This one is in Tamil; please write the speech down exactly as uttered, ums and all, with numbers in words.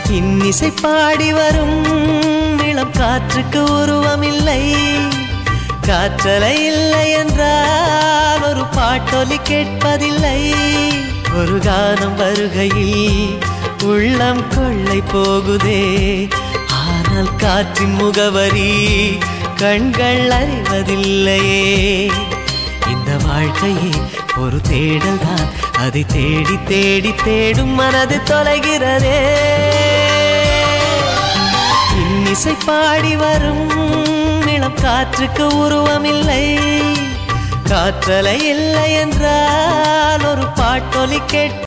இன்னிசை பாடி வரும் இளம் காற்றுக்கு உருவமில்லை. காற்றலை இல்லை என்றால் ஒரு பாட்டொலி கேட்பதில்லை. ஒரு கானம் வருகையில் உள்ளம் கொள்ளை போகுதே, ஆனால் காற்றின் முகவரி கண்கள் அறிவதில்லையே. இந்த வாழ்க்கையே ஒரு தேடல் தான், அதை தேடி தேடி தேடும் மனது தொலைகிறதே. இன்னிசை பாடி வரும் இளம் காற்றுக்கு உருவமில்லை. காற்றலை இல்லை என்றால் ஒரு பாட்டொலி கேட்பதில்லை.